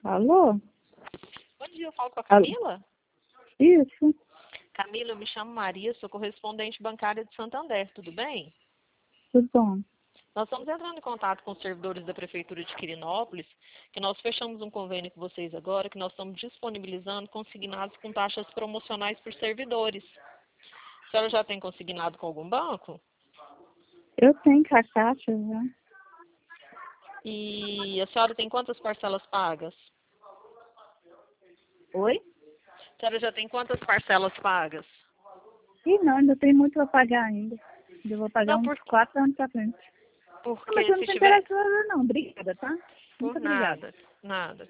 Alô? Bom dia, eu falo com a Alô? Camila? Isso, Camila, eu me chamo Maria, sou correspondente bancária de Santander, tudo bem? tudo bom. Nós estamos entrando em contato com os servidores da Prefeitura de Quirinópolis, que nós fechamos um convênio com vocês agora, que nós estamos disponibilizando consignados com taxas promocionais por servidores. A senhora já tem consignado com algum banco? Eu tenho com a Caixa já. E a senhora tem quantas parcelas pagas? Oi? A senhora já tem quantas parcelas pagas? Ih, não, ainda tem muito pra pagar ainda. Eu vou pagar Não, uns 4 anos pra frente. Não, mas porque eu não se tô tiver... interessada não. Obrigada, tá? Muito Por obrigada. nada, nada.